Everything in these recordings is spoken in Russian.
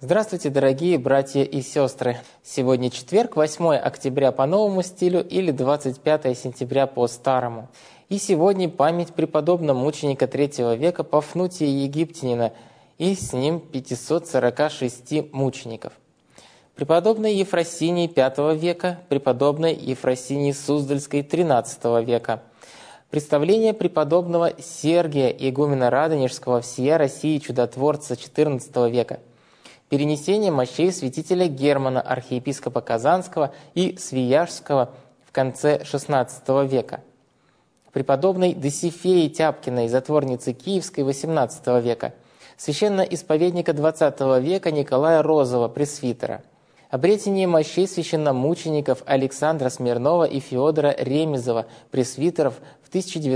Здравствуйте, дорогие братья и сестры! Сегодня четверг, 8 октября по новому стилю или 25 сентября по старому. И сегодня память преподобного мученика III века Пафнутия Египтянина и с ним 546 мучеников. Преподобный Ефросиний V века, преподобный Ефросиний Суздальской XIII века. Представление преподобного Сергия, игумена Радонежского, всея России чудотворца XIV века. Перенесение мощей святителя Германа, архиепископа Казанского и Свияжского в конце XVI века. Преподобной Досифеи Тяпкиной, затворницы Киевской XVIII века. Священноисповедника XX века Николая Розова, пресвитера. Обретение мощей священномучеников Александра Смирнова и Феодора Ремезова, пресвитеров, в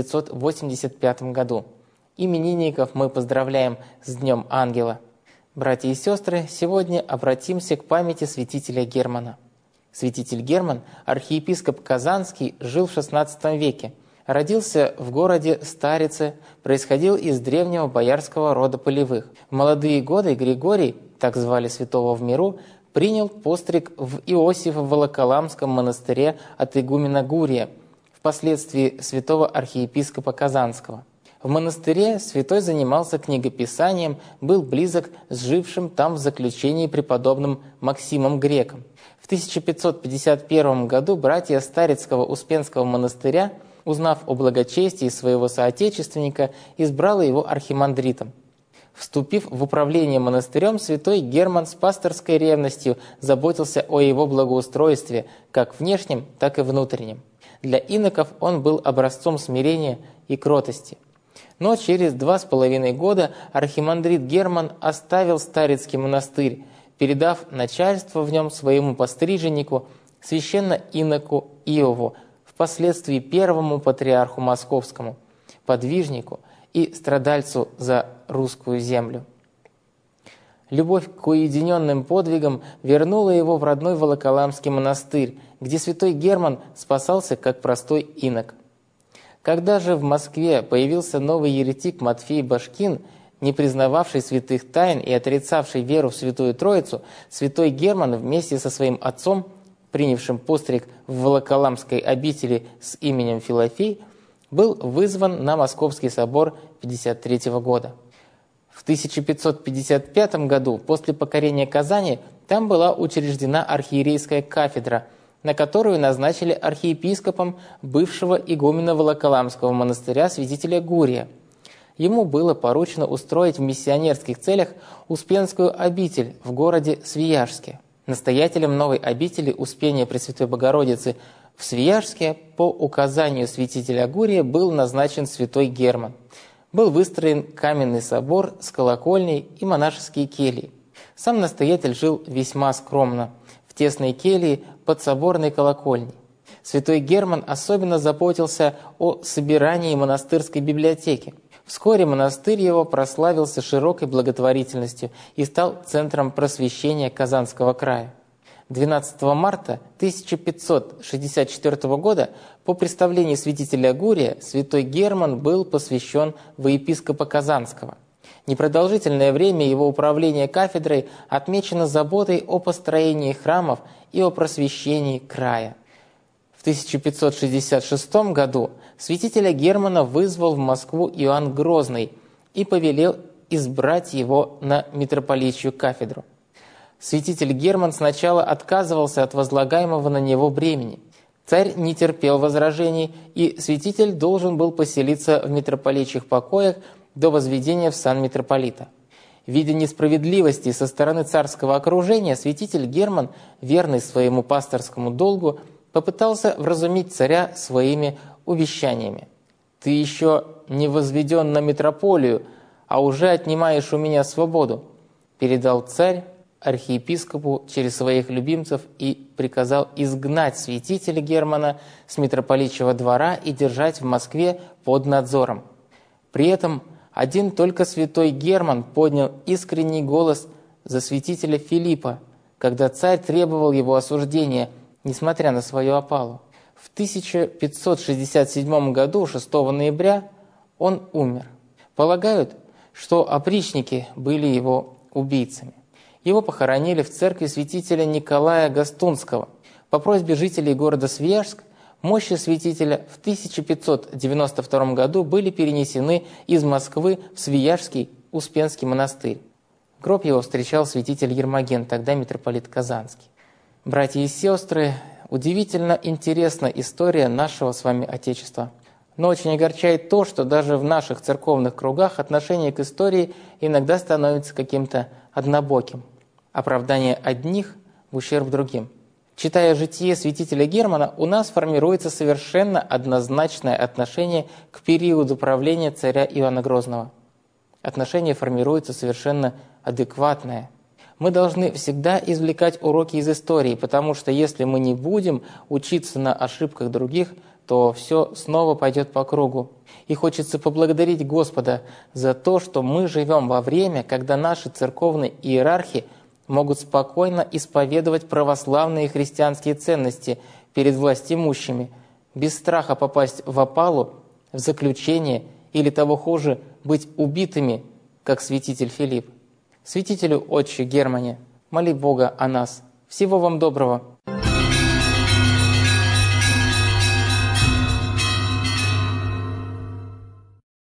1985 году. Именинников мы поздравляем с Днем Ангела. Братья и сестры, сегодня обратимся к памяти святителя Германа. Святитель Герман, архиепископ Казанский, жил в XVI веке. Родился в городе Старице, происходил из древнего боярского рода Полевых. В молодые годы Григорий, так звали святого в миру, принял постриг в Иосифо-Волоколамском монастыре от игумена Гурия, впоследствии святого архиепископа Казанского. В монастыре святой занимался книгописанием, был близок с жившим там в заключении преподобным Максимом Греком. В 1551 году братья Старицкого Успенского монастыря, узнав о благочестии своего соотечественника, избрало его архимандритом. Вступив в управление монастырем, святой Герман с пасторской ревностью заботился о его благоустройстве, как внешнем, так и внутреннем. Для иноков он был образцом смирения и кротости. Но через 2,5 года архимандрит Герман оставил Старицкий монастырь, передав начальство в нем своему постриженнику, священно-иноку Иову, впоследствии первому патриарху московскому, подвижнику и страдальцу за русскую землю. Любовь к уединенным подвигам вернула его в родной Волоколамский монастырь, где святой Герман спасался как простой инок. Когда же в Москве появился новый еретик Матфей Башкин, не признававший святых тайн и отрицавший веру в Святую Троицу, святой Герман вместе со своим отцом, принявшим постриг в Волоколамской обители с именем Филофей, был вызван на Московский собор 1953 года. В 1555 году, после покорения Казани, там была учреждена архиерейская кафедра, на которую назначили архиепископом бывшего игумена Волоколамского монастыря святителя Гурия. Ему было поручено устроить в миссионерских целях Успенскую обитель в городе Свияжске. Настоятелем новой обители Успения Пресвятой Богородицы в Свияжске по указанию святителя Гурия был назначен святой Герман. Был выстроен каменный собор с колокольней и монашеские кельи. Сам настоятель жил весьма скромно, в тесной келье под соборной колокольней. Святой Герман особенно заботился о собирании монастырской библиотеки. Вскоре монастырь его прославился широкой благотворительностью и стал центром просвещения Казанского края. 12 марта 1564 года по представлению святителя Гурия святой Герман был посвящен во епископа Казанского. Непродолжительное время его управления кафедрой отмечено заботой о построении храмов и о просвещении края. В 1566 году святителя Германа вызвал в Москву Иоанн Грозный и повелел избрать его на митрополичью кафедру. Святитель Герман сначала отказывался от возлагаемого на него бремени. Царь не терпел возражений, и святитель должен был поселиться в митрополичьих покоях до возведения в сан митрополита. Видя несправедливости со стороны царского окружения, святитель Герман, верный своему пасторскому долгу, попытался вразумить царя своими увещаниями. «Ты еще не возведен на митрополию, а уже отнимаешь у меня свободу», передал царь архиепископу через своих любимцев и приказал изгнать святителя Германа с митрополичьего двора и держать в Москве под надзором. При этом один только святой Герман поднял искренний голос за святителя Филиппа, когда царь требовал его осуждения, несмотря на свою опалу. В 1567 году, 6 ноября, он умер. Полагают, что опричники были его убийцами. Его похоронили в церкви святителя Николая Гастунского. По просьбе жителей города Свияжск мощи святителя в 1592 году были перенесены из Москвы в Свияжский Успенский монастырь. Гроб его встречал святитель Ермоген, тогда митрополит Казанский. Братья и сестры, удивительно интересна история нашего с вами Отечества. Но очень огорчает то, что даже в наших церковных кругах отношение к истории иногда становится каким-то однобоким. Оправдание одних в ущерб другим. Читая житие святителя Германа, у нас формируется совершенно однозначное отношение к периоду правления царя Иоанна Грозного. Отношение формируется совершенно адекватное. Мы должны всегда извлекать уроки из истории, потому что если мы не будем учиться на ошибках других, то все снова пойдет по кругу. И хочется поблагодарить Господа за то, что мы живем во время, когда наши церковные иерархи могут спокойно исповедовать православные христианские ценности перед властимущими, без страха попасть в опалу, в заключение или того хуже, быть убитыми, как святитель Филипп. Святителю Отче Германе, моли Бога о нас. Всего вам доброго!